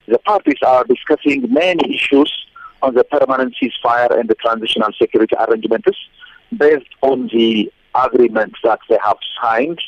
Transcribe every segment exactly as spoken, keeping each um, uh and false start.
The parties are discussing many issues on the permanent ceasefire and the transitional security arrangements based on the agreements that they have signed.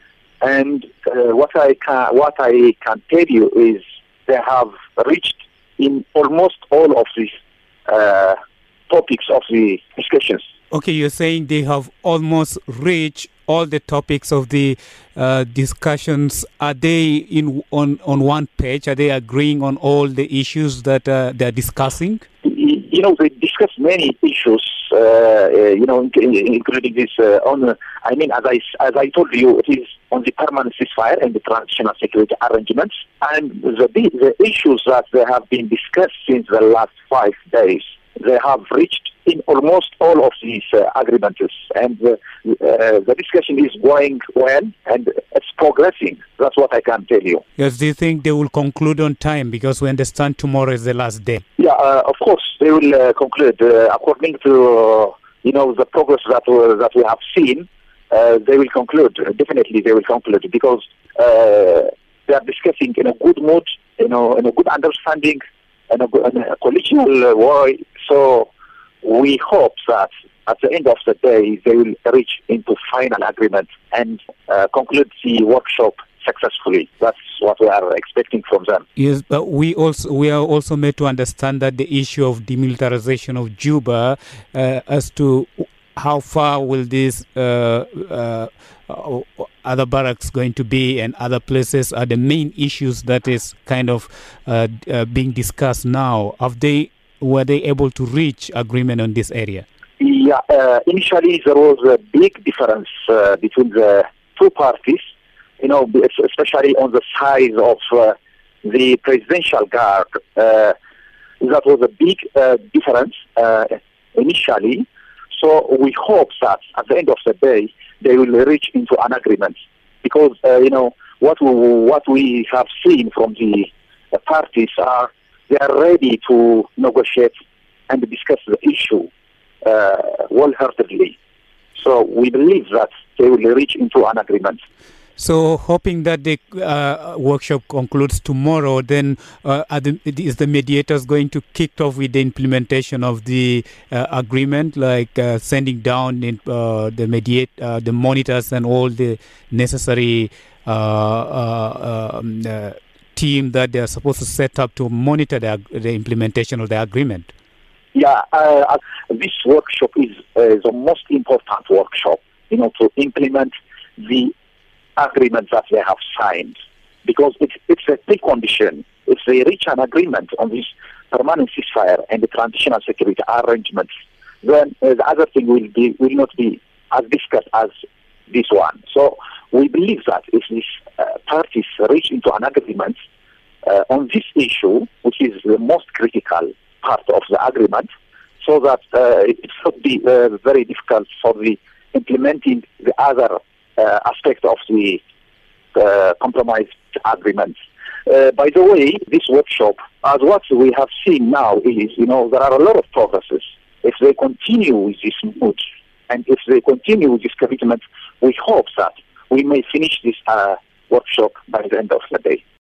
And uh, what I can what I can tell you is they have reached in almost all of these uh, topics of the discussions. Okay, you're saying they have almost reached all the topics of the uh, discussions. Are they in on, on one page? Are they agreeing on all the issues that uh, they're discussing? You know, they discuss many issues, uh, uh, you know, including this uh, on, uh, I mean, as I, as I told you, it is on the permanent ceasefire and the transitional security arrangements. And the, the issues that they have been discussed since the last five days, they have reached in almost all of these uh, agreements, and uh, uh, the discussion is going well and it's progressing. That's what I can tell you. Yes, do you think they will conclude on time? Because we understand tomorrow is the last day. Yeah, uh, of course they will uh, conclude uh, according to uh, you know the progress that we, that we have seen. Uh, they will conclude. Definitely, they will conclude because uh, they are discussing in a good mood, you know, in a good understanding, in a, in a collegial way. So we hope that at the end of the day, they will reach into final agreement and uh, conclude the workshop successfully. That's what we are expecting from them. Yes, but we also we are also made to understand that the issue of demilitarization of Juba, uh, as to how far will this uh, uh, other barracks going to be and other places are the main issues that is kind of uh, uh, being discussed now. Have they Were they able to reach agreement on this area? Yeah, uh, initially there was a big difference uh, between the two parties, you know, especially on the size of uh, the presidential guard. Uh, that was a big uh, difference uh, initially. So we hope that at the end of the day, they will reach into an agreement. Because, uh, you know, what we, what we have seen from the, the parties are they are ready to negotiate and discuss the issue uh, wholeheartedly. So we believe that they will reach into an agreement. So hoping that the uh, workshop concludes tomorrow, then uh, are the, is the mediators going to kick off with the implementation of the uh, agreement, like uh, sending down in, uh, the mediate, uh, the monitors and all the necessary uh, uh, um, uh, team that they are supposed to set up to monitor the, the implementation of the agreement? Yeah, uh, this workshop is uh, the most important workshop, you know, to implement the agreement that they have signed, because it's, it's a precondition. If they reach an agreement on this permanent ceasefire and the transitional security arrangements, then uh, the other thing will be will not be as discussed as this one. So we believe that if these uh, parties reach into an agreement uh, on this issue, which is the most critical part of the agreement, so that uh, it should be uh, very difficult for the implementing the other uh, aspect of the uh, compromise agreement. Uh, by the way, this workshop, as what we have seen now is, you know, there are a lot of progresses. If they continue with this mood, and if they continue with this commitment, we hope that we may finish this uh, workshop by the end of the day.